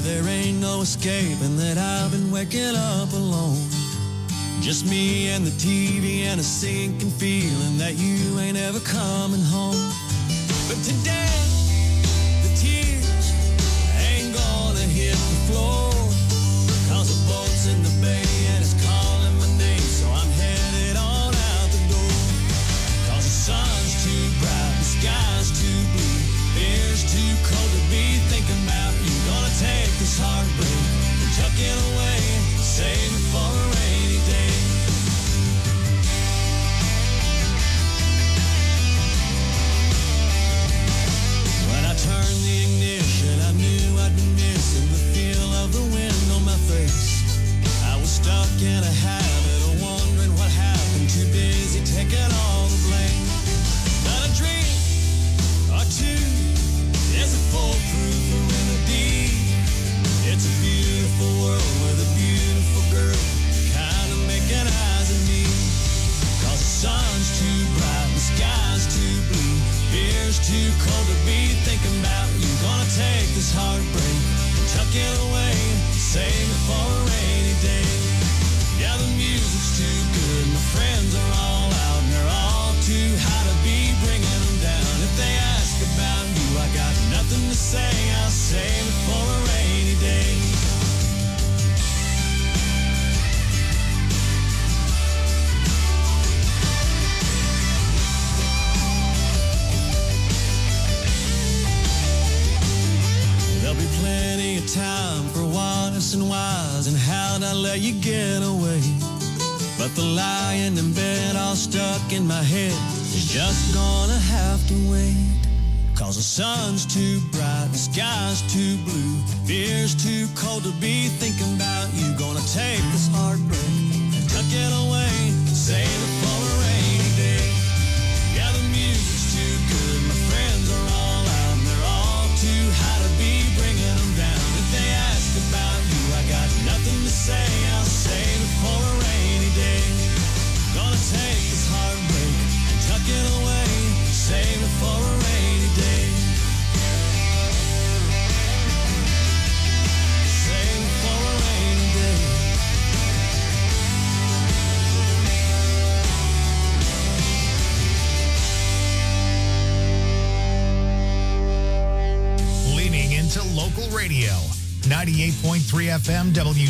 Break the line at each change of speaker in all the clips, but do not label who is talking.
there ain't no escaping that I've been waking up alone. Just me and the TV and a sinking feeling that you ain't ever coming home. But today, the tears ain't gonna hit the floor, 'cause the boat's in the bay and it's calling my name, so I'm headed on out the door. 'Cause the sun's too bright, the sky's too blue, beer's too cold to be thinking about you. Gonna take this heartbreak and tuck it away, save it for a rainy day. When I turned the ignition, I knew I'd been missing the feel of the wind on my face. I was stuck in a habit of wondering what happened, too busy taking all the blame. But a dream or two is a foolproof remedy. It's a beautiful world with a beautiful girl kind of making eyes at me. 'Cause the sun's too bright, the sky's too blue, beer's too cold to be thinking about you. Gonna take this heartbreak and tuck it away, save it for a rainy day. Yeah, the music's too good, my friends are all out, and they're all too high to be bringing them down. If they ask about you, I got nothing to say, I'll save it for a rainy day. There'll be plenty of time for what's and whys and how'd I let you get away. But the lying in bed all stuck in my head is just gonna have to wait. 'Cause the sun's too bright, the sky's too blue, beer's too cold to be thinking about you. Gonna take this heartbreak and tuck it away, save it for a rainy day. Yeah, the music's too good, my friends are all out, and they're all too high to be bringing them down. If they ask about you, I got nothing to say, I'll save it for a rainy day. Gonna take this heartbreak and tuck it away, save it for a rainy day. Save it for a rainy day.
Leaning into local radio. 98.3 FM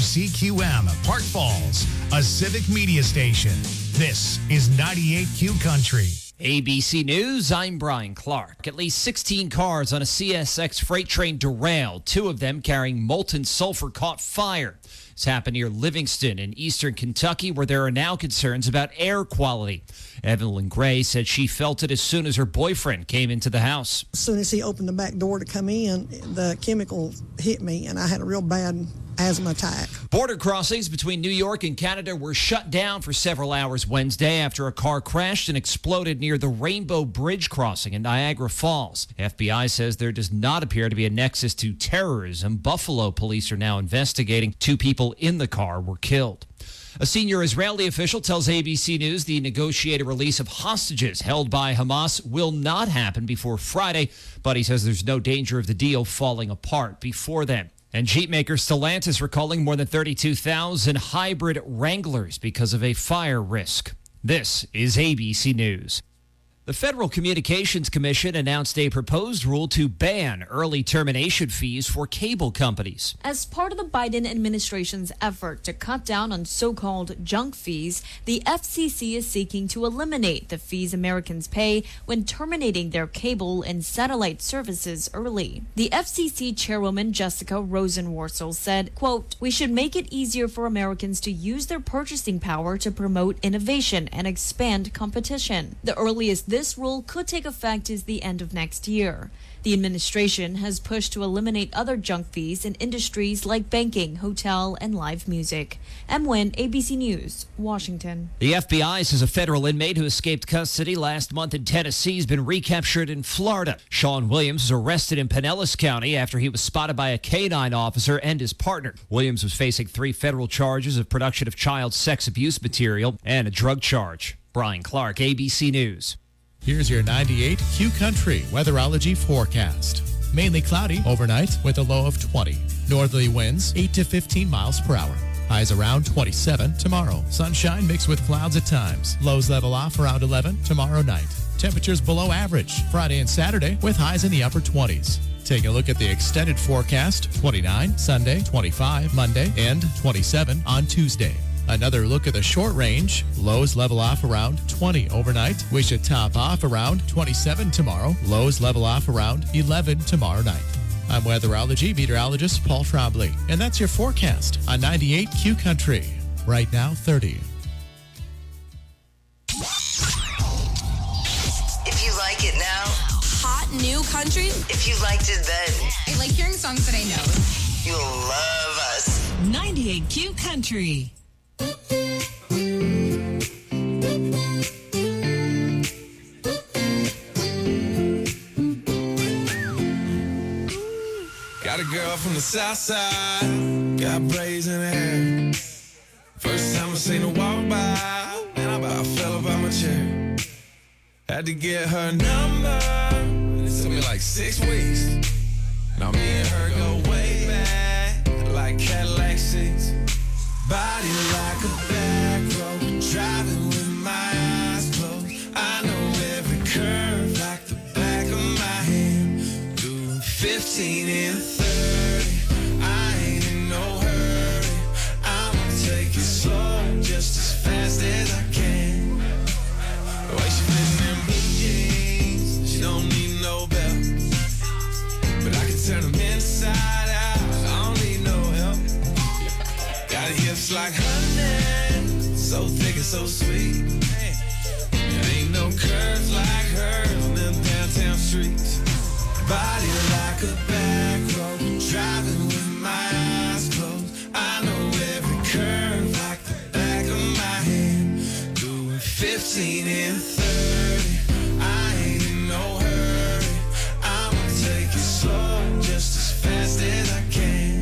WCQM, Park Falls, a civic media station. This is 98Q Country.
ABC News, I'm Brian Clark. At least 16 cars on a CSX freight train derailed. 2 of them carrying molten sulfur caught fire. This happened near Livingston in eastern Kentucky, where there are now concerns about air quality. Evelyn Gray said she felt it as soon as her boyfriend came into the house.
As soon as he opened the back door to come in, the chemical hit me, and I had a real bad asthma attack.
Border crossings between New York and Canada were shut down for several hours Wednesday after a car crashed and exploded near the Rainbow Bridge crossing in Niagara Falls. FBI says there does not appear to be a nexus to terrorism. Buffalo police are now investigating. 2 people in the car were killed. A senior Israeli official tells ABC News the negotiated release of hostages held by Hamas will not happen before Friday, but he says there's no danger of the deal falling apart before then. And Jeep maker Stellantis recalling more than 32,000 hybrid Wranglers because of a fire risk. This is ABC News. The Federal Communications Commission announced a proposed rule to ban early termination fees for cable companies.
As part of the Biden administration's effort to cut down on so-called junk fees, the FCC is seeking to eliminate the fees Americans pay when terminating their cable and satellite services early. The FCC chairwoman Jessica Rosenworcel said, quote, "We should make it easier for Americans to use their purchasing power to promote innovation and expand competition. The earliest this rule could take effect is the end of next year. The administration has pushed to eliminate other junk fees in industries like banking, hotel, and live music." M. Nguyen, ABC News, Washington.
The FBI says a federal inmate who escaped custody last month in Tennessee has been recaptured in Florida. Sean Williams was arrested in Pinellas County after he was spotted by a canine officer and his partner. Williams was facing 3 federal charges of production of child sex abuse material and a drug charge. Brian Clark, ABC News.
Here's your 98Q Country weatherology forecast. Mainly cloudy overnight with a low of 20. Northerly winds 8 to 15 miles per hour. Highs around 27 tomorrow. Sunshine mixed with clouds at times. Lows level off around 11 tomorrow night. Temperatures below average Friday and Saturday with highs in the upper 20s. Take a look at the extended forecast. 29 Sunday, 25 Monday, and 27 on Tuesday. Another look at the short range. Lows level off around 20 overnight. We should top off around 27 tomorrow. Lows level off around 11 tomorrow night. I'm weatherology meteorologist Paul Trombley, and that's your forecast on 98 Q Country. Right now, 30.
If you like it now,
hot new country.
if you liked it then,
I like hearing songs that I know.
you'll love us.
98 Q Country.
Got a girl from the south side, got braids in her hair. First time I seen her walk by, and I about fell up out my chair. Had to get her number, it took me like 6 weeks. Now me and her go way back, like Cadillac seats. Body like a back road, driving with my eyes closed. I know every curve like the back of my hand. Doing 15 and 30, I ain't in no hurry. I'ma take it slow, just as fast as I can. The way she fitting in blue jeans, she don't need no belt. But I can turn them inside out, I don't need no help. Got hips like honey, so thick and so sweet. There ain't no curves like hers on them downtown streets. Body like a back road, driving with my eyes closed. I know every curve like the back of my hand. Doing 15 and 30, I ain't in no hurry. I'ma take it slow, just as fast as I can.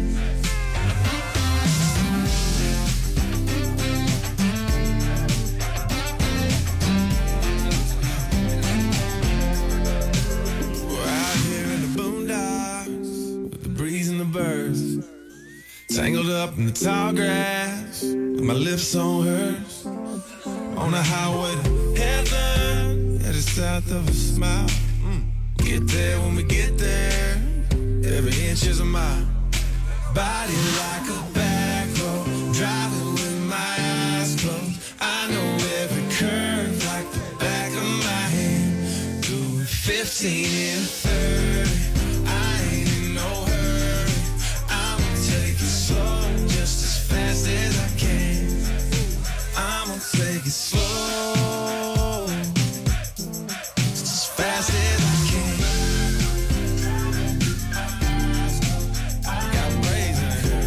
Birds tangled up in the tall grass, with my lips on hers, on the highway to heaven, headed south of a smile. Get there when we get there, every inch is a mile. Body like a back road, driving with my eyes closed. I know every curve like the back of my hand. Doing 15 and 30, I ain't in no hurry. Slow, just as fast as I can. I'ma take it slow, just as fast as I can. Got braids in her.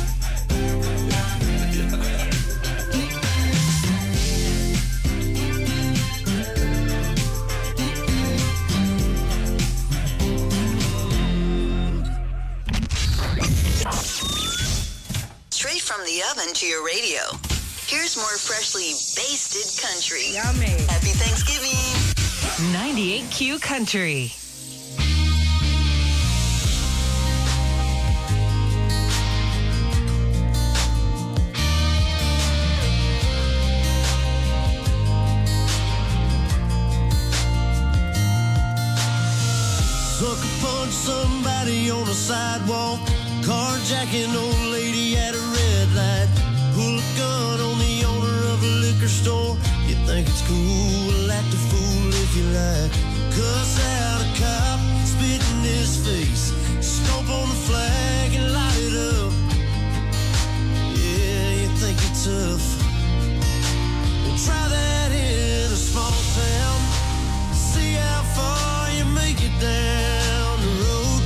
Straight from the oven to your radio. Here's more freshly basted country.
Yummy.
Happy Thanksgiving.
98 Q Country.
Sucker punch somebody on the sidewalk, carjacking old lady at a red light, pull a gun on the owner of a liquor store. You think it's cool, act a fool if you like. Cuss out a cop, spit in his face, stomp on the flag and light it up. Yeah, you think you're tough. Well, try that in a small town, see how far you make it down the road.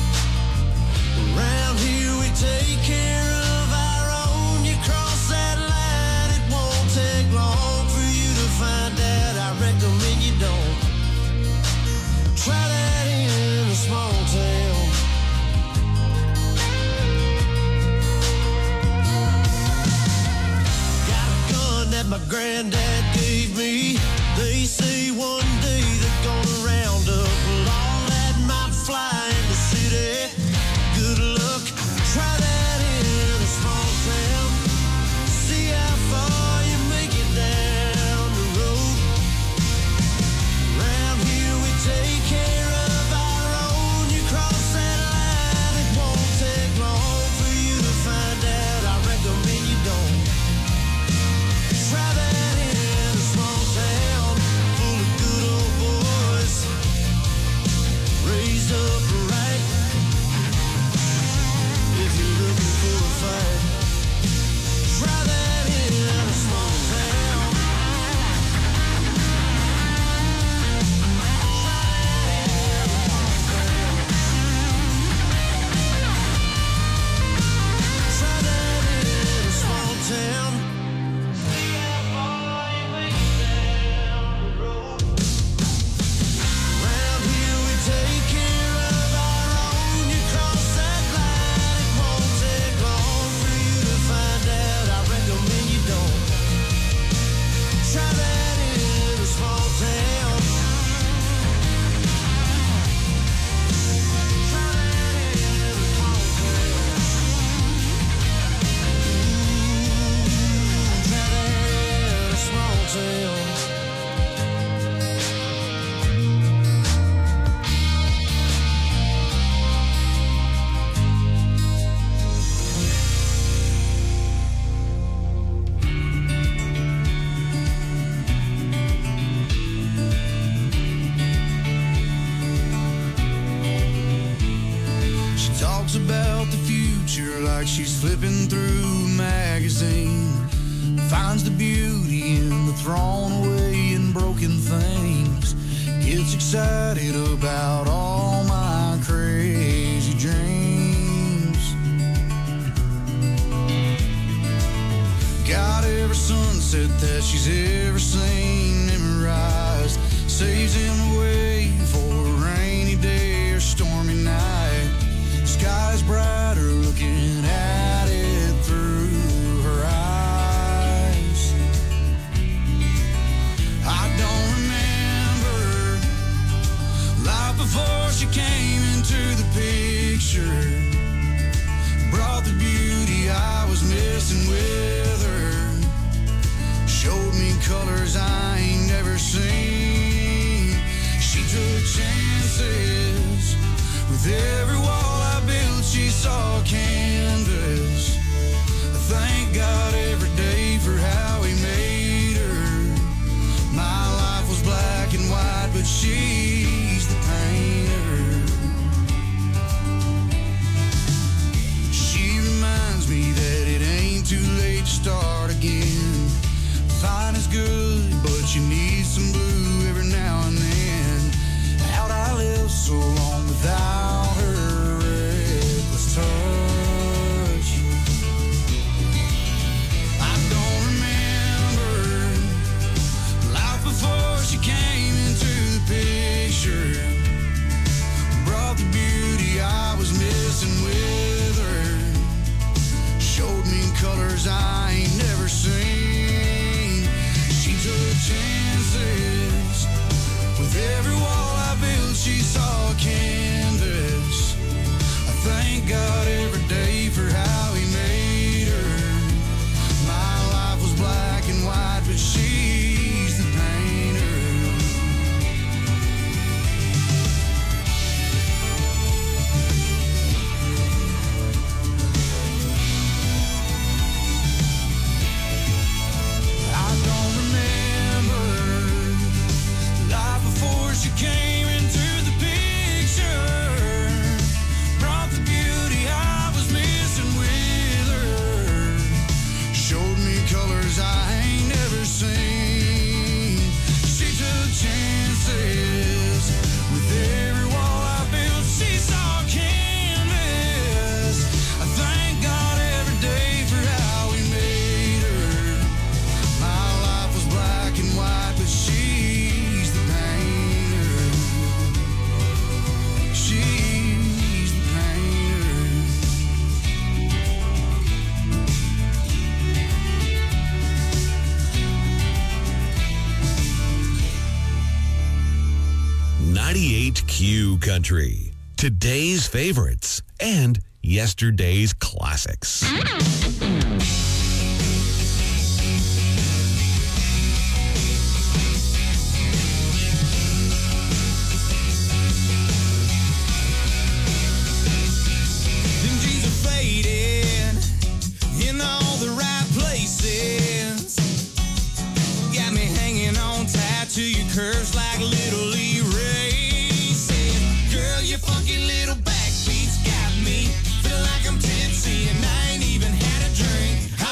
Around here we take care of our own. You cross that line, it won't take long for you to find out. I recommend you don't. Try that in a small town. Got a gun that my granddad gave me. They say one day they're gonna round up all that might fly into
she's flipping through a magazine, finds the beauty in the thrown away and broken things, gets excited about all my crazy dreams. Got every sunset that she's ever seen memorized, saves him away for a rainy day or stormy night. Sky's brighter looking at it through her eyes. I don't remember life before she came into the picture, brought the beauty I was missing with her, showed me colors I ain't never seen. She took chances with every wall I built. She saw canvas. I thank God every day for how he made her. My life was black and white, but she's the painter. She reminds me that it ain't too late to start again. Fine is good, but you need some blue every now and then. How'd I live so long without her reckless touch? I don't remember life before she came into the picture, brought the beauty I was missing with her, showed me colors I ain't never seen. She took chances with every wall I built. She saw canvas. I thank God every day for how he made her. My life was black and white, but she's the painter. I don't remember life before she came into the picture, brought the beauty I was missing with her, showed me colors I ain't never seen. She took chances with every wall I built. She saw canvas. I thank God every day for how he made her. My life was black and white, but she's the painter. She's the painter.
98Q Country. Today's favorites and yesterday's classics.
Them jeans are faded in all the right places. Got me hanging on tight to your curves like little erasers. Girl, your funky little backbeats got me. Feel like I'm tipsy and I ain't even had a drink.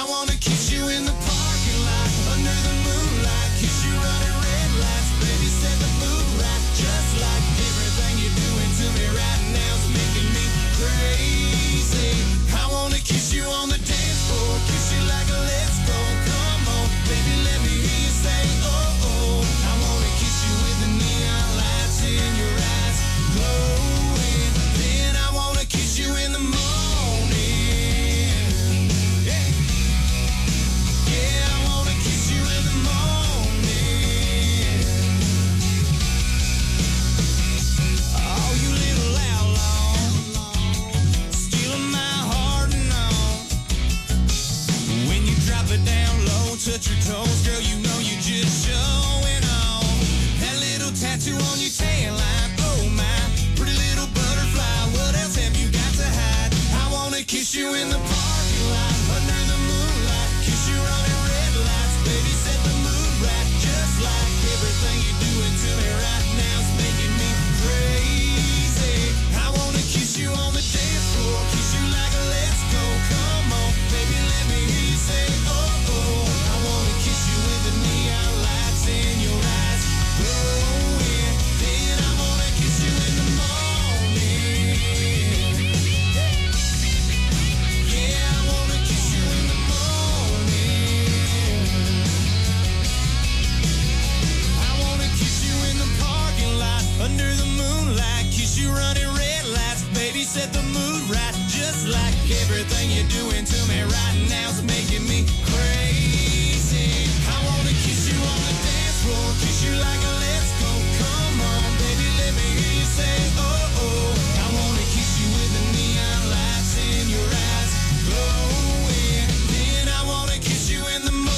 thing you're doing to me right now is making me crazy. I wanna kiss you on the dance floor, kiss you like a let's go. Come on, baby, let me hear you say, oh, oh. I wanna kiss you with the neon lights in your eyes glowing. Then I wanna kiss you in the morning.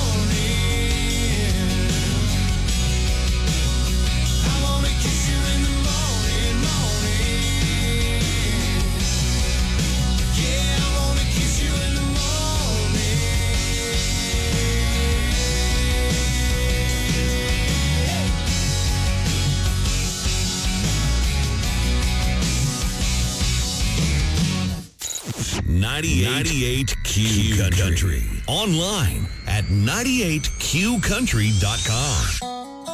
I wanna kiss you in the morning, morning. Yeah, I wanna kiss you in the morning.
98 Q Country. Online at 98QCountry.com.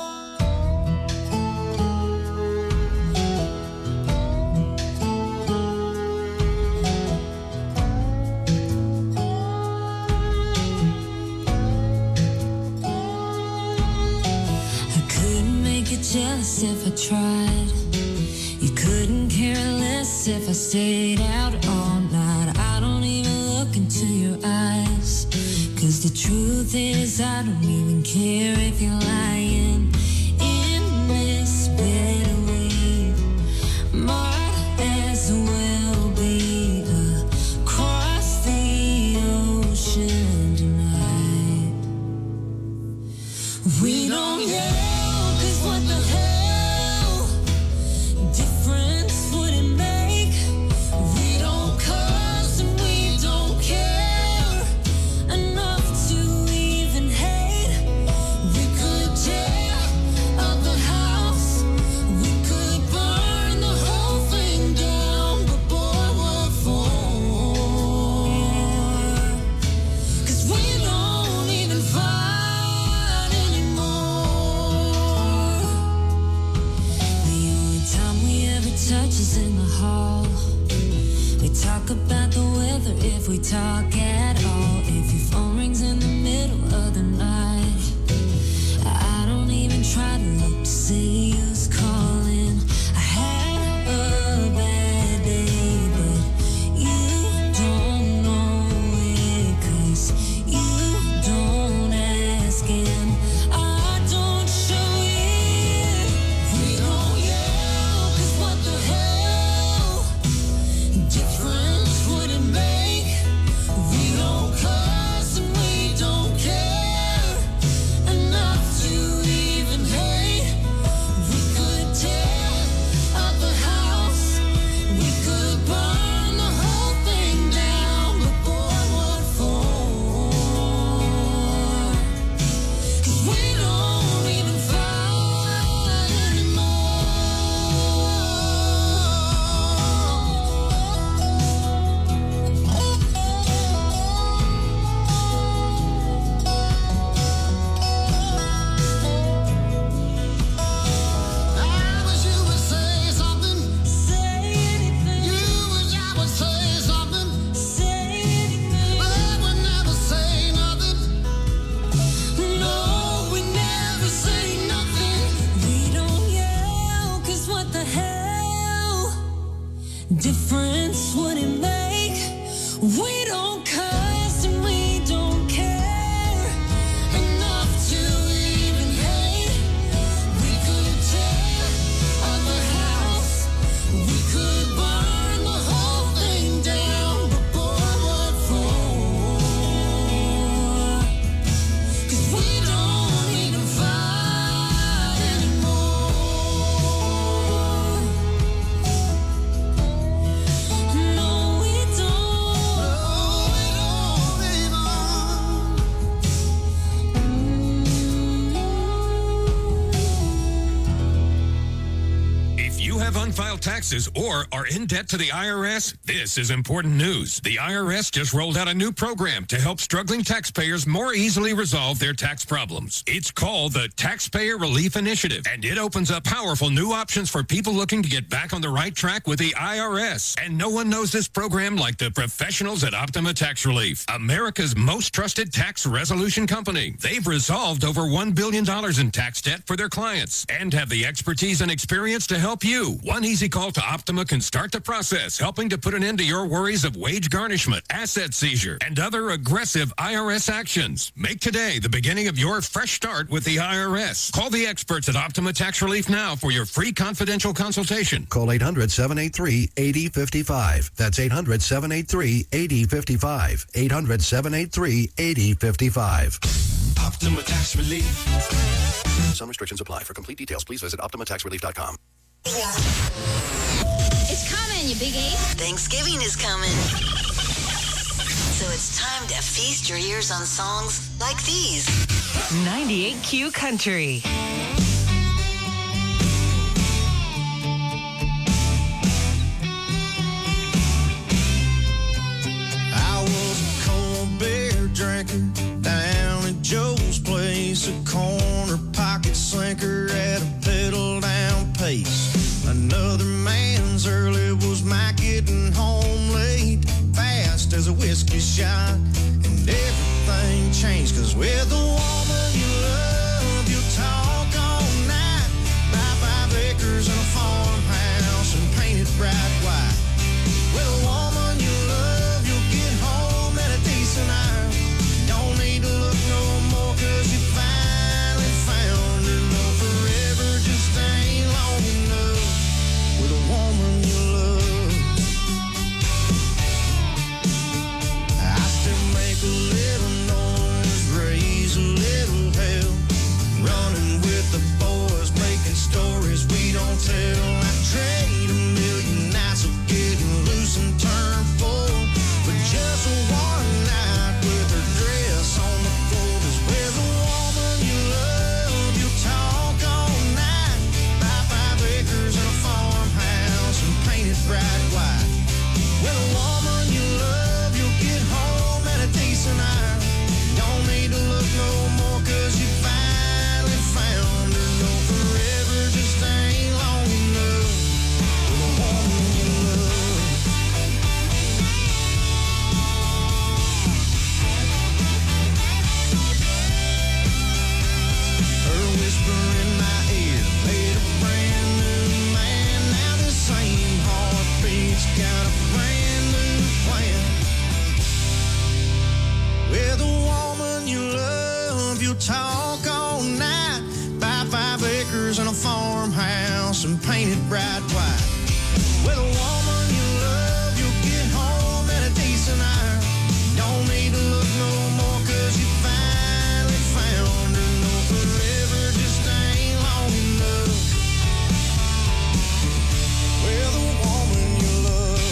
I couldn't make you jealous if I tried. You couldn't care less if I stayed out all night. I don't even look into your eyes, 'cause the truth is I don't even care if you're lying. In this bed we might as well be across the ocean tonight. We don't yell, 'cause what the hell difference would it make? We don't cuss and we don't care enough to even hate. We could tear up the house, we could burn the whole thing down, but boy, what for? 'Cause we don't even fight anymore. The only time we ever touch is in the hall. We talk about the weather if we talk at all. If your phone rings in the middle of the night, I don't even try to look to see who's calling. I had a bad day, but you don't know it, 'cause you don't ask and I don't show it. We don't yell, 'cause what the hell difference would it make? We don't cuss and we don't care enough to even hate. We could tear up the house, we could burn the whole thing down, but boy, what for? 'Cause we don't even fight anymore. I wish you would say something. Say anything. You wish I would say something. Say anything. But I would never say nothing. No, we never say nothing. We don't yell, 'cause what the hell difference would it make? We don't cuss and we don't care enough to even hate. We could tear up the house, we could burn the whole thing down, but boy, what for? 'Cause we don't even fight anymore. No, we don't.
If you have unfiled taxes or are in debt to the IRS, this is important news. The IRS just rolled out a new program to help struggling taxpayers more easily resolve their tax problems. It's called the Taxpayer Relief Initiative, and it opens up powerful new options for people looking to get back on the right track with the IRS. And no one knows this program like the professionals at Optima Tax Relief, America's most trusted tax resolution company. They've resolved over $1 billion in tax debt for their clients and have the expertise and experience to help you. One easy call to Optima can start the process, helping to put an end to your worries of wage garnishment, asset seizure, and other aggressive IRS actions. Make today the beginning of your fresh start with the IRS. Call the experts at Optima Tax Relief now for your free confidential consultation.
Call 800-783-8055. That's 800-783-8055. 800-783-8055.
Optima Tax Relief.
Some restrictions apply. For complete details, please visit OptimaTaxRelief.com.
It's coming, you big ape. Thanksgiving is coming. So it's time to feast your ears on songs like these.
98Q Country.
I was a cold beer drinker down at Joe's place, a corner pocket slinker at a pedal down pace. Another man's early was my getting home late, fast as a whiskey shot, and everything changed, 'cause with the woman you love, you'll talk all night, buy 5 acres and a farmhouse and paint it bright white. With a woman you love, you'll get home at a decent hour. Don't need to look no more, 'cause you finally found her. No, forever just ain't long enough with a woman you love. I still make a little noise, raise a little hell, running with the boys, making stories we don't tell. I trade a million nights of getting loose and turn full, but just one night with her dress on the floor. 'Cause with a woman you love, you'll talk all night, buy 5 acres and a farmhouse and paint it bright white. With a woman you love, you'll get home at a decent hour. Don't need to look no more, 'cause you finally found her. No, forever just ain't long enough with a woman you love. Her whisper in my ear made a brand new man. Now the same heartbeat's got a brand new plan. With a woman you love, you'll talk all night, buy 5 acres and a farmhouse and paint it bright white. With a woman you love, you'll get home at a decent hour. Don't need to look no more, 'cause you finally found her. No, forever just ain't long enough with a woman you love.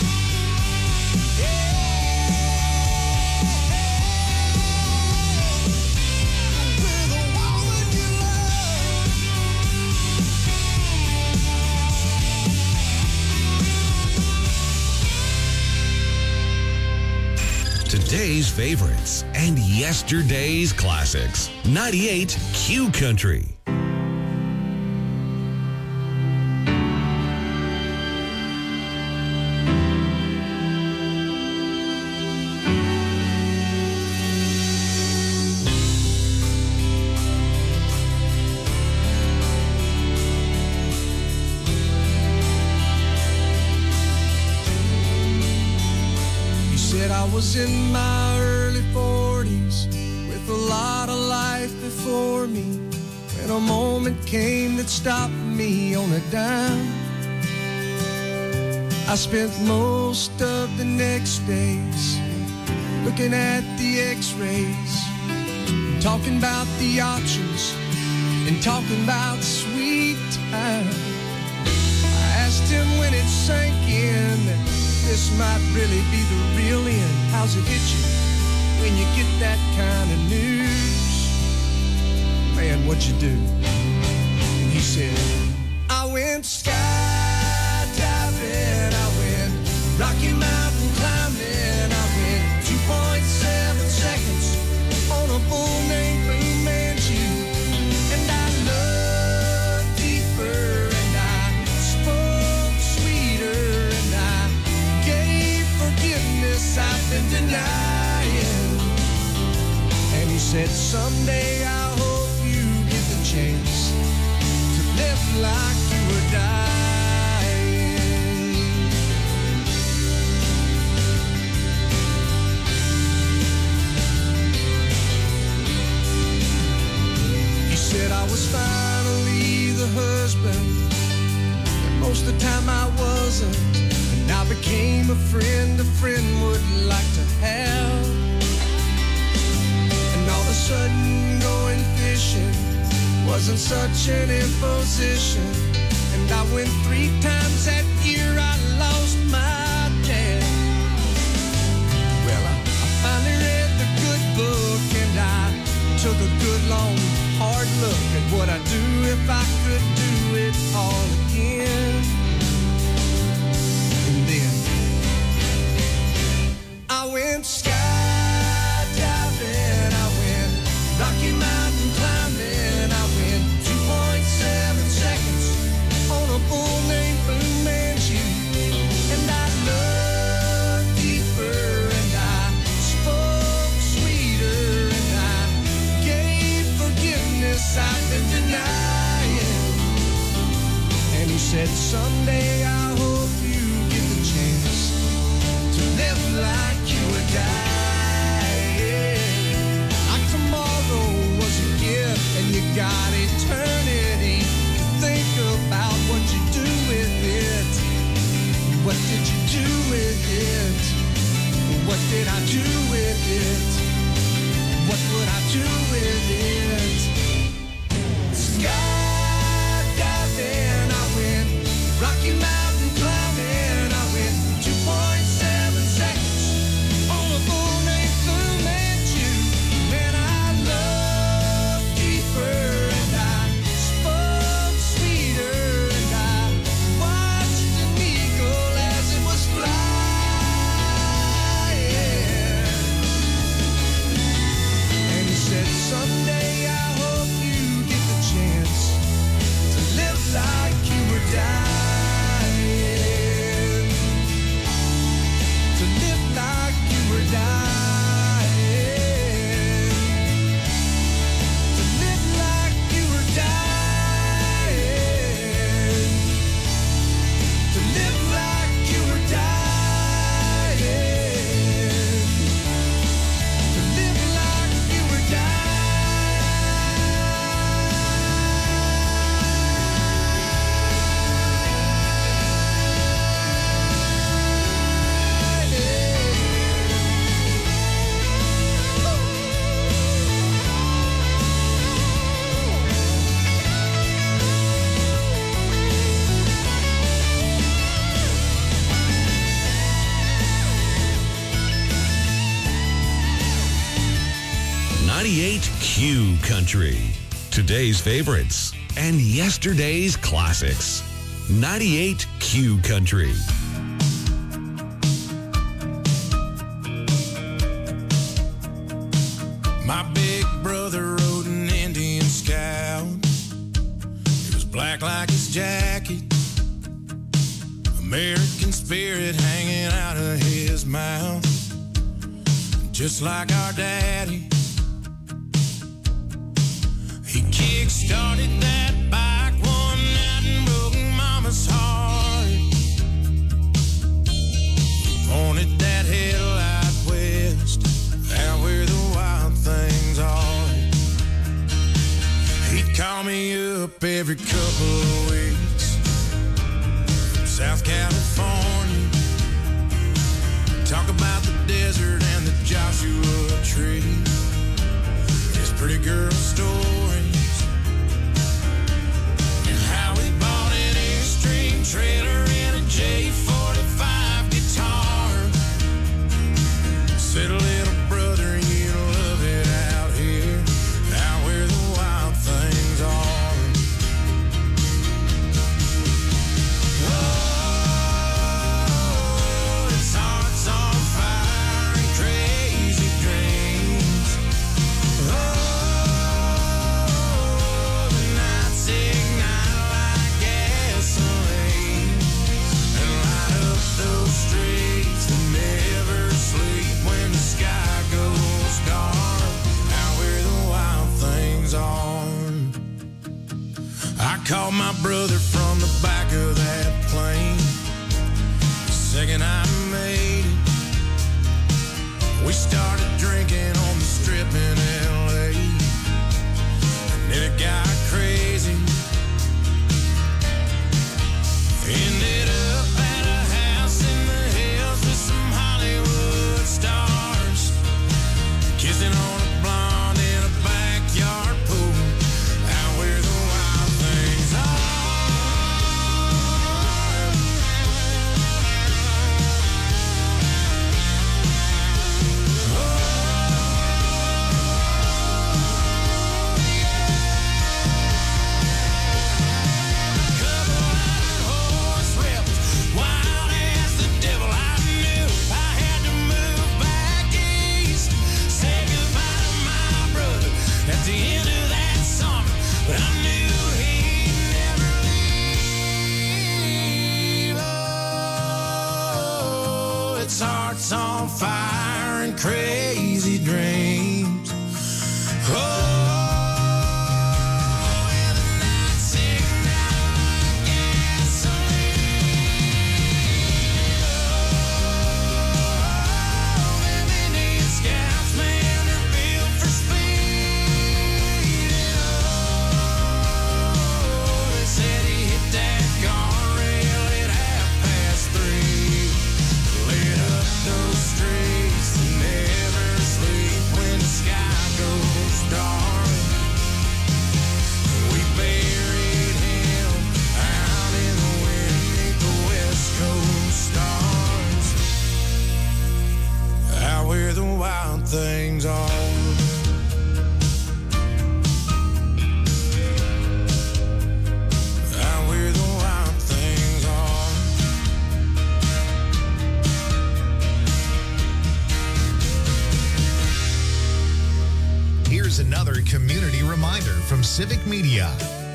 With a woman you love.
Today's favorites and yesterday's classics. 98Q Country.
You said I was in my early 40s with a lot of life before me, when a moment came that stopped me on a dime. I spent most of the next days looking at the x-rays, talking about the options and talking about sweet time. I asked him when it sank in that this might really be the real end. How's it hit you when you get that kind of news? Man, what'd you do? And he said, I went skydiving, I went Rocky Mountain climbing, I went 2.7 seconds on a bull named Blue Manchu, and I looked deeper and I spoke sweeter and I gave forgiveness I've been denying. And he said, someday I hope you get the chance to live like you were dying.
finally the husband that most of the time I wasn't. And I became a friend would like to have. And all of a sudden going fishing wasn't such an imposition. And I went 3 times that year, I lost my dad. Well, I finally read the good book and I took a good long hard look at what I'd do if I could do it all again. And then I went skydiving, I went Rocky Mountain climbing, I went 2.7 seconds on a bull named Fu Manchu. And I looked deeper and I spoke sweeter and I gave forgiveness I've been denying. And he said, someday I hope you get the chance to live like you were dying. Like tomorrow was a gift and you got eternity to think about what you do with it. What did you do with it? What did I do with it? What would I do with it? Skydiving, I went Rocky Mountain climbing, I went 2.7 seconds on a bull named Fu Manchu. Man, I loved deeper and I spoke sweeter and I watched an eagle as it was flying. And he said, someday I hope you get the chance to live like you were dying. To live like you were dying. To live like you were dying. To live like you were dying. To live like you were
Q Country. Today's favorites and yesterday's classics. 98 Q Country.
My big brother rode an Indian Scout. It was black like his jacket. American spirit hanging out of his mouth. Just like our daddy. He kick-started that bike one night and broke Mama's heart. Pointed that headlight west, out where the wild things are. He'd call me up every couple of weeks from South California. Talk about the desert and the Joshua tree. His pretty girl stories. And how he bought an Airstream trailer and a J45 guitar. Said, little brother, you love it out here, out where the wild things are. Oh, his heart's on fire and crazy dreams. Oh, the nights ignite like gasoline and light up those streets that never sleep when the sky goes dark, out where the wild things are. I called my brother from the back of that plane the second I made it. We started drinking on the strip in L.A. and then it got crazy. crazy dreams. Oh. Things are. Out where the wild things are.
Here's another community reminder from Civic Media.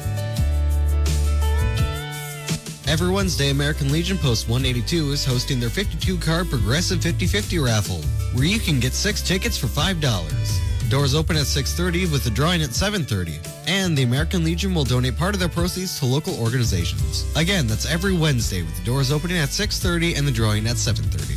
Every Wednesday, American Legion Post 182 is hosting their 52-card Progressive 50/50 raffle, where you can get 6 tickets for $5. Doors open at 6:30 with the drawing at 7:30, and the American Legion will donate part of their proceeds to local organizations. Again, that's every Wednesday with the doors opening at 6:30 and the drawing at 7:30.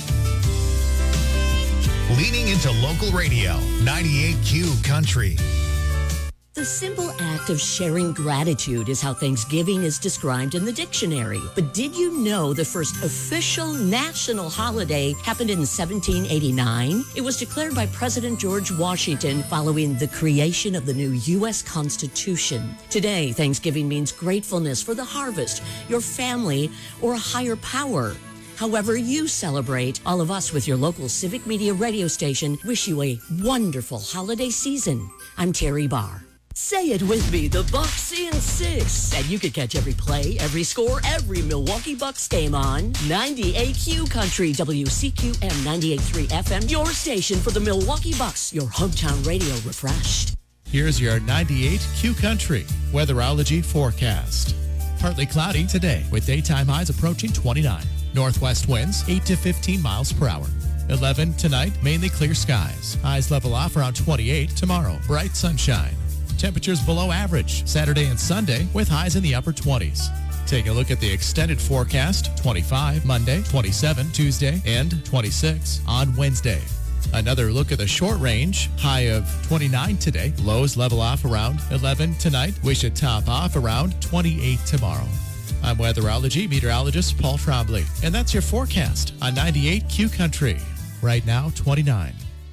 Leading into local radio, 98Q Country.
The simple act of sharing gratitude is how Thanksgiving is described in the dictionary. But did you know the first official national holiday happened in 1789? It was declared by President George Washington following the creation of the new U.S. Constitution. Today, Thanksgiving means gratefulness for the harvest, your family, or a higher power. However you celebrate, all of us with your local Civic Media radio station wish you a wonderful holiday season. I'm Terry Barr. Say it with me, the Bucks in 6. And you can catch every play, every score, every Milwaukee Bucks game on 98Q Country, WCQM 98.3 FM, your station for the Milwaukee Bucks, your hometown radio refreshed.
Here's your 98Q Country weatherology forecast. Partly cloudy today with daytime highs approaching 29. Northwest winds 8 to 15 miles per hour. 11 tonight, mainly clear skies. Highs level off around 28 tomorrow. Bright sunshine. Temperatures below average Saturday and Sunday with highs in the upper 20s. Take a look at the extended forecast. 25 Monday, 27 Tuesday, and 26 on Wednesday. Another look at the short range. High of 29 today. Lows level off around 11 tonight. We should top off around 28 tomorrow. I'm weatherology meteorologist Paul Trombley, and that's your forecast on 98Q Country. Right now, 29.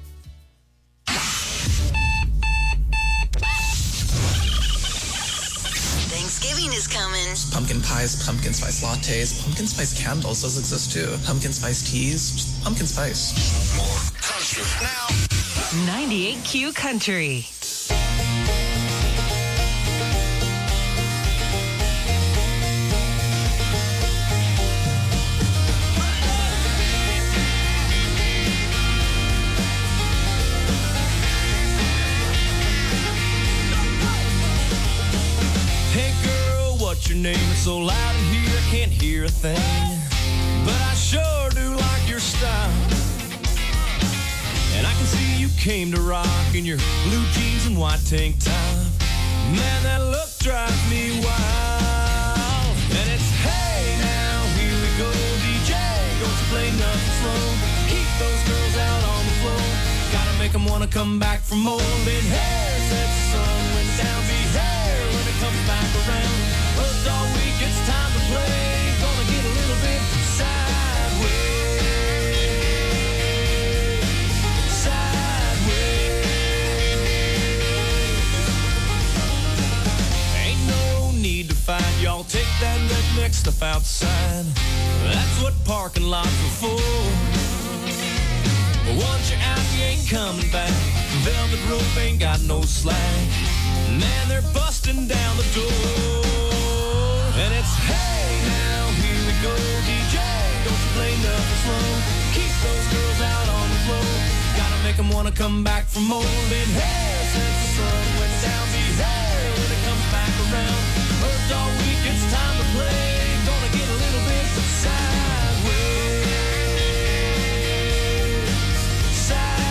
Thanksgiving is coming.
Pumpkin pies, pumpkin spice lattes, pumpkin spice candles, those exist too. Pumpkin spice teas, just pumpkin spice.
More country now.
98Q Country.
What's your name? It's so loud in here I can't hear a thing. But I sure do like your style. And I can see you came to rock in your blue jeans and white tank top. Man, that look drives me wild. And it's hey now, here we go, DJ. Don't you play nothing slow. Keep those girls out on the floor. Gotta make them wanna come back for more. Been hair since the sun went down. Be hair when it comes back around. Worked all week, it's time to play. Gonna get a little bit sideways. Sideways. Ain't no need to fight, y'all. Take that redneck stuff outside. That's what parking lots are for. But once you're out, you ain't coming back. Velvet rope ain't got no slack. Man, they're busting down the door. And it's hey now, here we go, DJ. Don't you play nothing slow. Keep those girls out on the floor. Gotta make them wanna come back for more. Been hair since the sun went down. Be hair when it comes back around. Worked all week, it's time to play. Gonna get a little bit sideways. Sideways.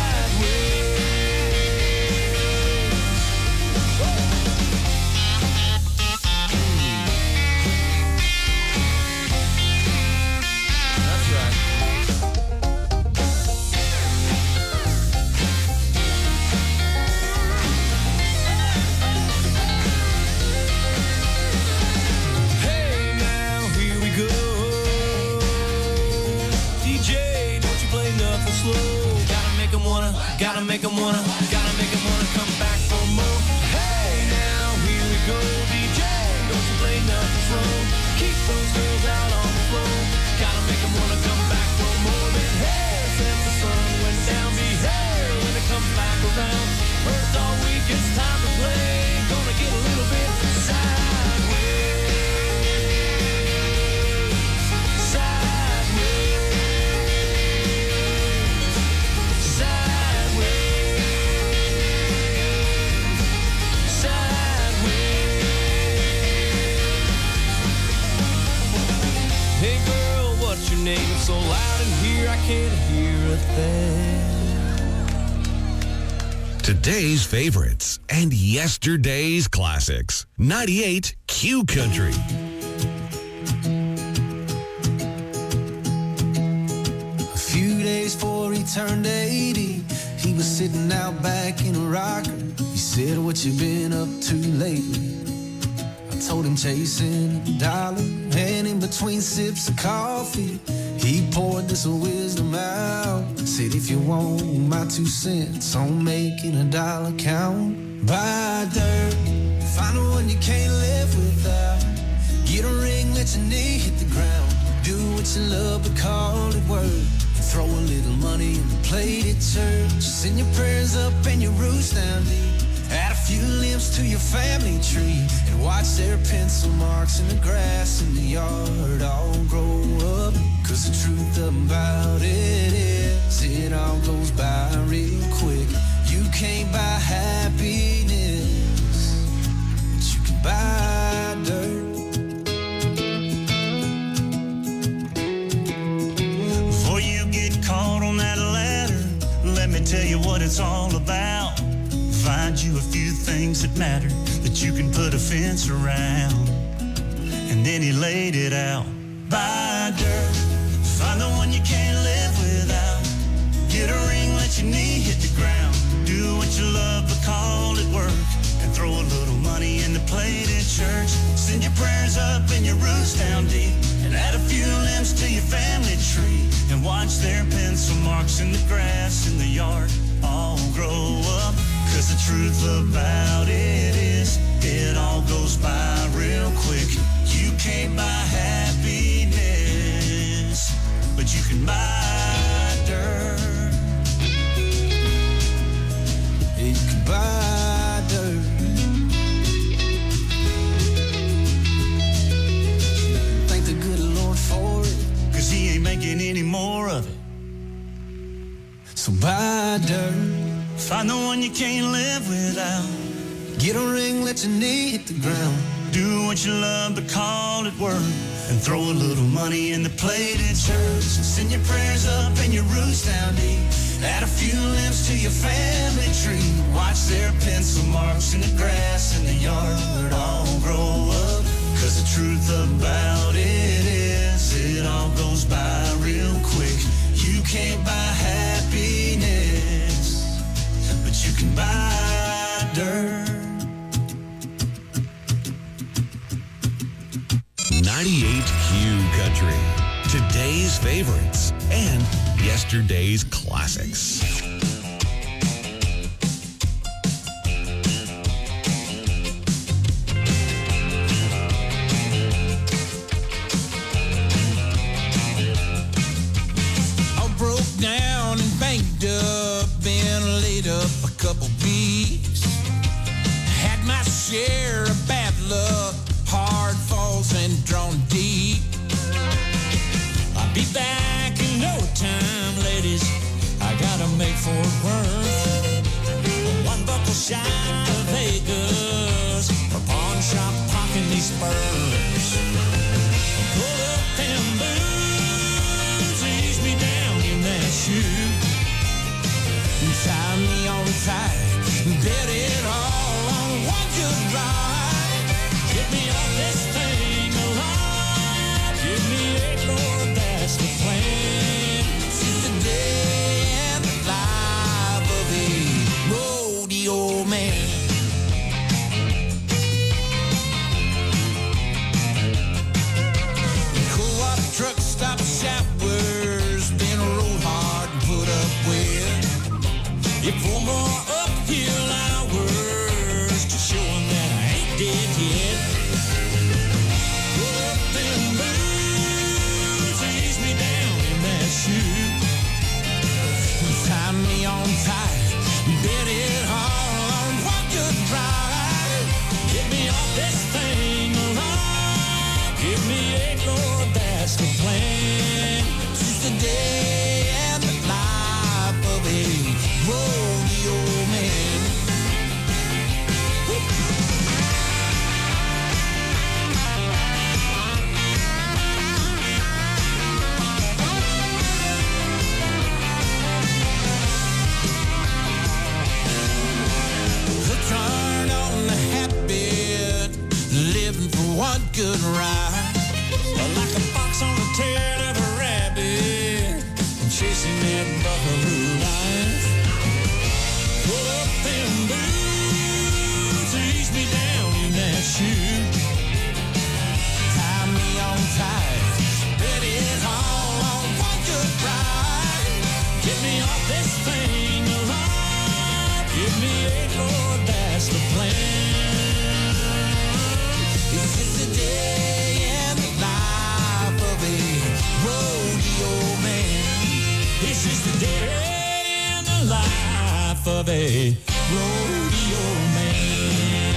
Gotta make them wanna come back for more. Hey, now here we go, DJ. Don't you play nothing slow. Keep those girls out on the floor. Gotta make them wanna come back for more. Than hey, since the sun went down, be hey when it comes back around. First all week, it's time to play. Gonna get a little bit sideways. Hey girl, what's your name? It's so loud in here I can't hear a thing.
Today's favorites and yesterday's classics. 98 Q Country.
A few days before he turned 80, he was sitting out back in a rocker. He said, what you been up to lately? I told him chasing a dollar, and in between sips of coffee, he poured this wisdom out. Said, if you want my 2 cents on making a dollar count, buy dirt, find the one you can't live without. Get a ring, let your knee hit the ground. Do what you love, but call it work. Throw a little money in the plate at church. Send your prayers up and your roots down deep. Add a few limbs to your family tree and watch their pencil marks in the grass in the yard all grow up. Cause the truth about it is, it all goes by real quick. You can't buy happiness, but you can buy dirt.
Before you get caught on that ladder, let me tell you what it's all about. Find you a few things that matter that you can put a fence around. And then he laid it out. Buy dirt, find the one you can't live without. Get a ring, let your knee hit the ground. Do what you love, but call it work. And throw a little money in the plate at church. Send your prayers up and your roots down deep. And add a few limbs to your family tree. And watch their pencil marks in the grass in the yard all grow up. Cause the truth about it is, it all goes by real quick. You can't buy happiness, but you can buy dirt.
You can buy dirt. Thank the good Lord for it,
cause he ain't making any more of it.
So buy dirt.
Find the one you can't live without.
Get a ring, let your knee hit the ground.
Do what you love, but call it work. And throw a little money in the plate at church. Send your prayers up and your roots down deep. Add a few limbs to your family tree. Watch their pencil marks in the grass in the yard all grow up. Cause the truth about it is, it all goes by real quick. You can't buy happiness, but you can buy dirt.
98 Q Country. Today's favorites and yesterday's classics.
I broke down and banked up, been laid up a couple weeks. Had my share of bad luck, hard falls and drawn deep. I'll be back in no time, ladies. I gotta make for work. One buckle shy of Vegas, a pawn shop pocketing these spurs. Pull up them boots, ease me down in that shoe. Tie me on tight, bet it all on one good ride. Get me off this thing alive. Give me a Lord, that's the plan. See the day and the life of a rodeo man. Co-op truck stop showers, been rode hard and put up with. If
4 more uphill hours to show them that I ain't dead yet. Pull up them boots, ease me down in that shoe. Tie me on tight, bet it hard, walk good ride. Get me off this thing alive. Give me 8, Lord, that's the plan. It's the day and the life of a rodeo man. Turn on the habit, living for one good ride. Like a fox on the tail of a rabbit, chasing that buffalo life. Pull up them boots, ease me down in that shoe. Tie me on tight, bet it all on one good ride. Get me off this thing alive. Give me 8, Lord, that's the plan. It's just a day and the life of a rodeo man. It's just a day and the life of a rodeo man.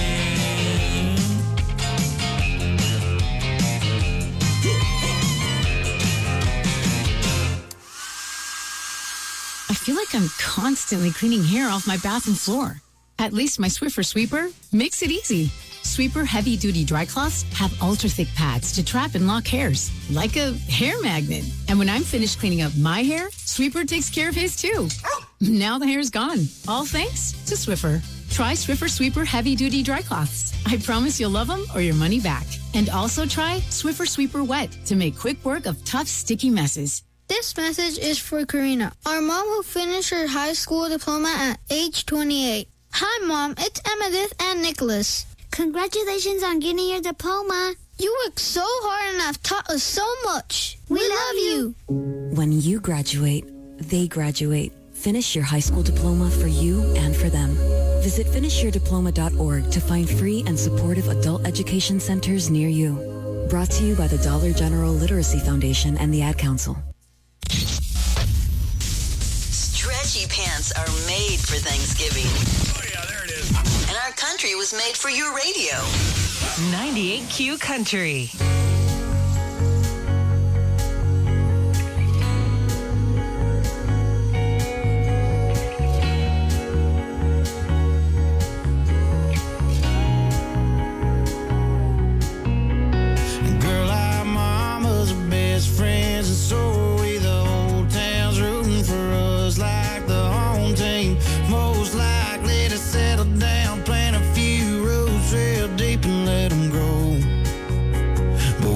I feel like I'm constantly cleaning hair off my bathroom floor. At least my Swiffer Sweeper makes it easy. Sweeper heavy-duty dry cloths have ultra-thick pads to trap and lock hairs, like a hair magnet. And when I'm finished cleaning up my hair, Sweeper takes care of his too. Now the hair's gone, all thanks to Swiffer. Try Swiffer Sweeper heavy-duty dry cloths. I promise you'll love them or your money back. And also try Swiffer Sweeper Wet to make quick work of tough, sticky messes.
This message is for Karina, our mom who finished her high school diploma at age 28. Hi, Mom. It's Emmettith and Nicholas.
Congratulations on getting your diploma.
You worked so hard and have taught us so much. We love you.
When you graduate, they graduate. Finish your high school diploma for you and for them. Visit finishyourdiploma.org to find free and supportive adult education centers near you. Brought to you by the Dollar General Literacy Foundation and the Ad Council.
Stretchy pants are made for Thanksgiving. Oh, yeah, there it is. And our country was made for your radio.
98Q Country.
Girl, our mama's best friends, and so are we. The whole town's rooting for us like the home team. Most likely to settle down, plant a few roots real deep and let them grow.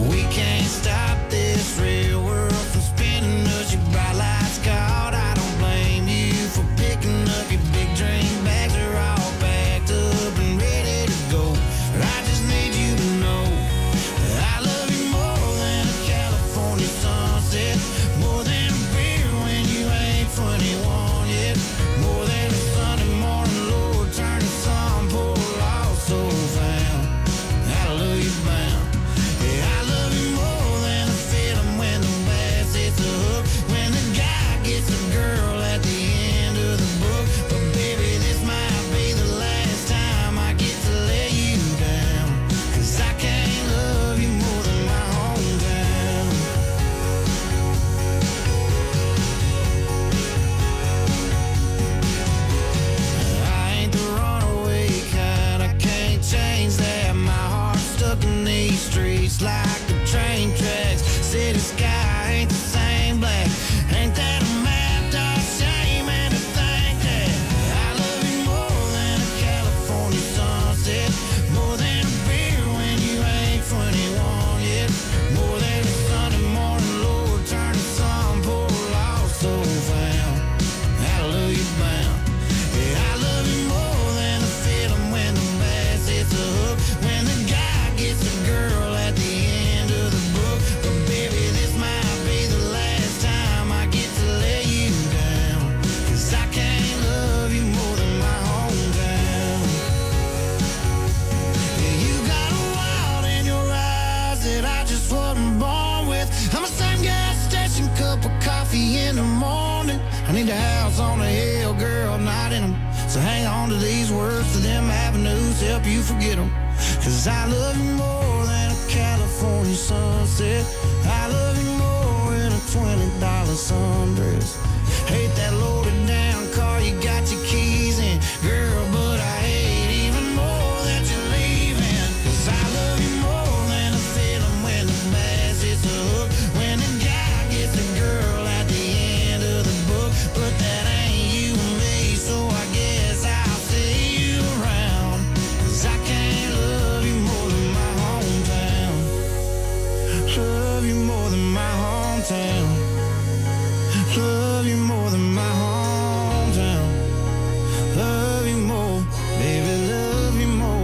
So hang on to these words, to them avenues, help you forget them. 'Cause I love you more than a California sunset. I love you more than a $20 sundress. Hate that loaded down car you got your keys in, girl, but I hate even more that you're leaving. 'Cause I love you more than a feeling when the bass hits the hook, when the guy gets the girl at the end of the book. But that ain't you and me, so I guess I'll see you around. 'Cause I can't love you more than my hometown. Love you more than my hometown. Love you more than my hometown. Love you more, baby, love you more.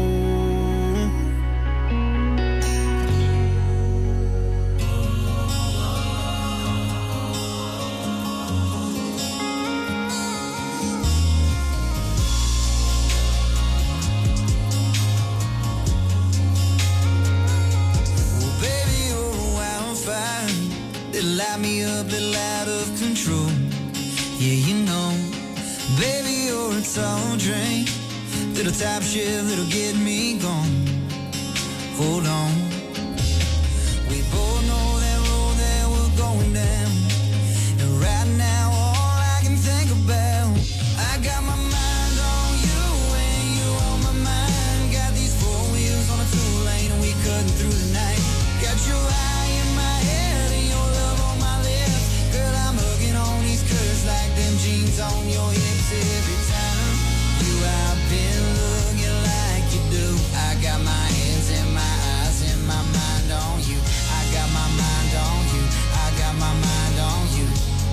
Well, baby, you're a wildfire. They light me up, they're out of control. Yeah, you know, baby, you're a tall drink. Little top shift that'll get me gone. Hold on. We both know that road that we're going down. And right now, all I can think about, I got my mind on you and you on my mind. Got these four wheels on a two-lane and we cutting through the night. Got your eye in my head and your love on my lips. Girl, I'm hugging on these curves like them jeans on your hips. Every time you out been looking like you do, I got my hands in my eyes and my mind on you. I got my mind on you. I got my mind on you.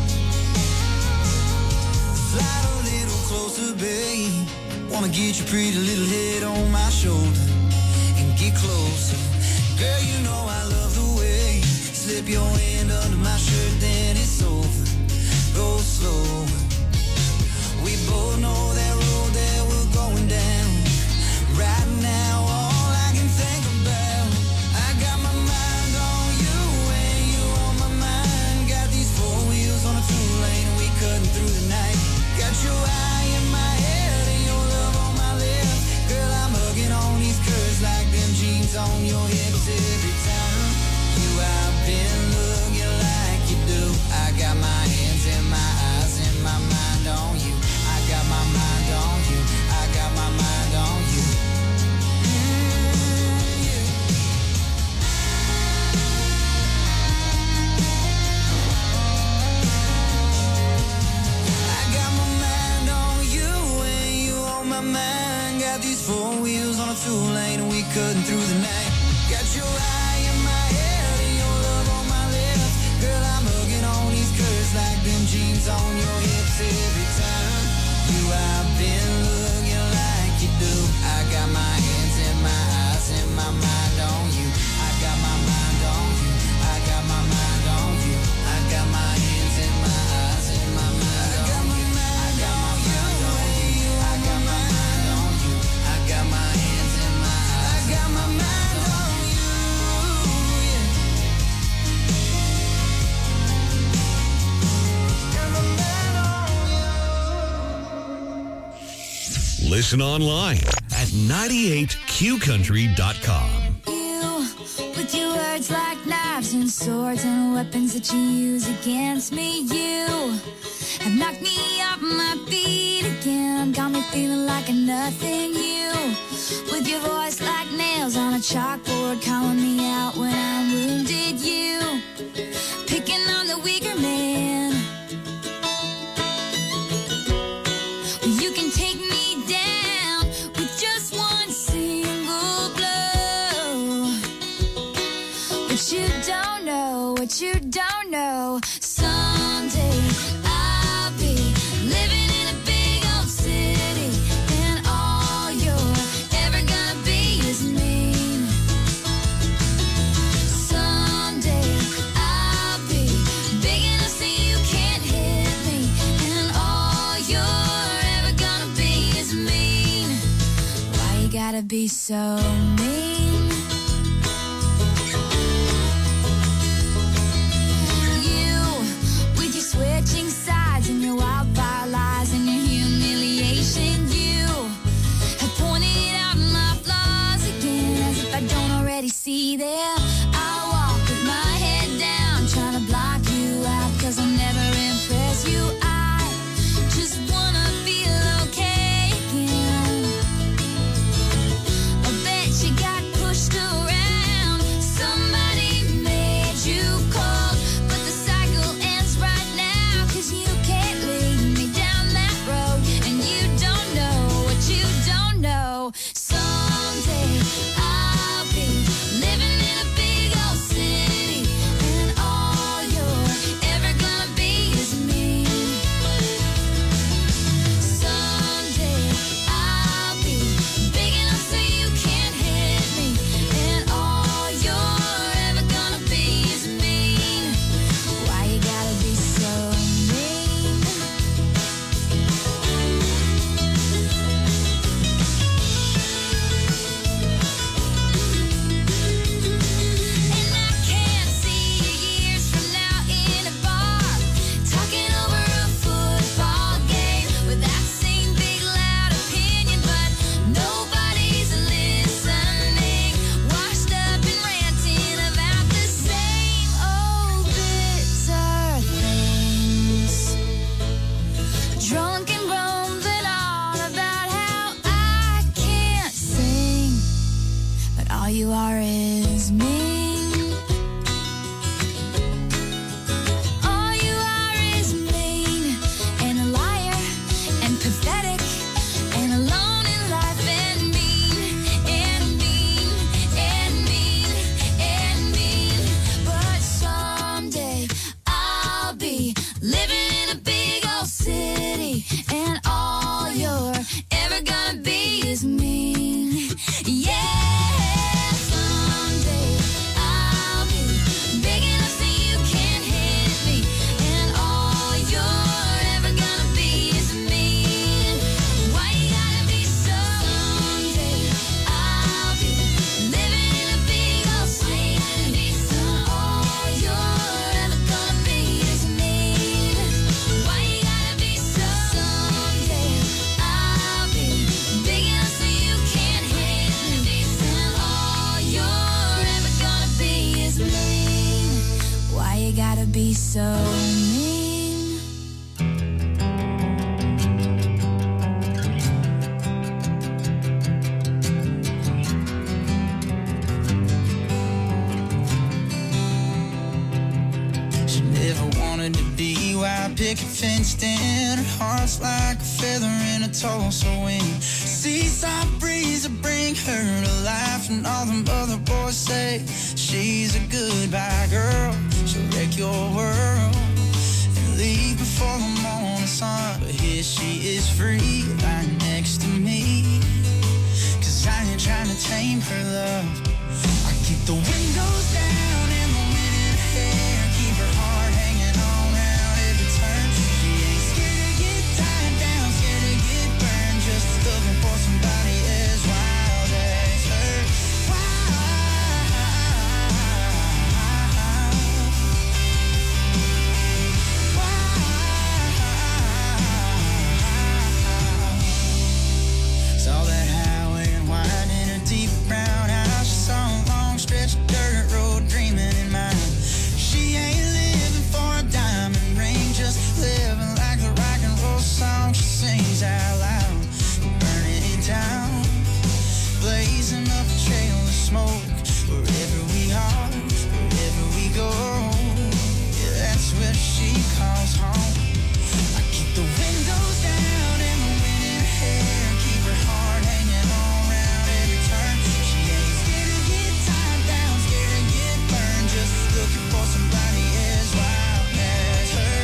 Slide a little closer, babe. Wanna get your pretty little head on my shoulder and get closer. Girl, you know I love the way you slip your hand under my shirt, then it's over. Go slow. We both know that road that we're going down. Right now, all I can think about, I got my mind on you and you on my mind. Got these four wheels on a two-lane and we cutting through the night. Got your eye in my head and your love on my lips. Girl, I'm hugging on these curves like them jeans on your hips. Every time you out been looking like you do, I got my hands in my eyes and my mind on you. I got my mind on you. I got my mind on you. Yeah. I got my mind on you and you on my mind. Got these four wheels on a two-lane and we cutting through the night. Got your eye in my head and your love on my lips. Girl, I'm hugging on these curves like them jeans on your hips. Every time you out been looking like you do, I got my hands in my eyes and my mind on you. I got my mind on you. I got my mind on you. I got my hands in my eyes and my mind on you. I got my mind on you. I got my mind on you. I got my hands in my eyes. I got my mind on you. Yeah. Got my mind on you.
Listen online at 98qcountry.com.
You, with your words like knives and swords and weapons that you use against me. You have knocked me off my feet again, got me feeling like a nothing. You, with your voice like nails on a chalkboard, calling me out when I'm wounded. You, picking on the weaker man. You can take me down with just one single blow. But you don't know what you don't know. Someday I'll be living in a big old city, and all you're ever gonna be is mean. Someday I'll be big enough so you can't hit me, and all you're ever gonna be is mean. Why you gotta be so mean? You, with your switching sides and your wildfire lies and your humiliation. You,
picket fenced in. Her heart's like a feather in a Tulsa wind. Seaside breeze will bring her to life, and all them other boys say she's a goodbye girl. She'll wreck your world and leave before the morning sun. But here she is free, right next to me. 'Cause I ain't trying to tame her love. I keep the windows down and the wind in her hair. Keep her heart hanging on round every turn. She ain't scared to get tied down, scared to get burned. Just looking for somebody as wild as her. Saw that highway and wine in a deep brown house. She saw a long stretch of dirt road dreaming in mind. She ain't living for a diamond ring, just living like the rock and roll song she sings out loud. Burning it down, blazing up a trail of smoke. Wherever we are, wherever we go, yeah, that's where she calls home. I keep the windows down and the wind in her hair. Keep her heart hanging on round every turn. She ain't scared to get tied down, scared to get burned. Just looking for somebody as wild as her.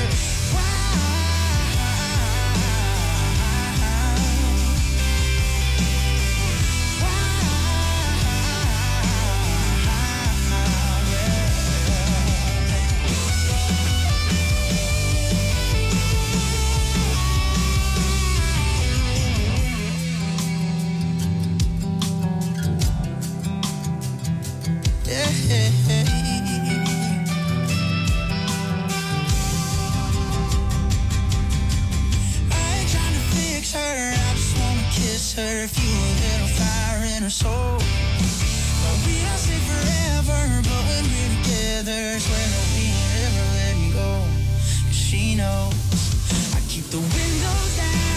Her, fuel a little fire in her soul. But we don't stay forever, but when we're together, swear that we ain't ever letting go. 'Cause she knows I keep the windows down.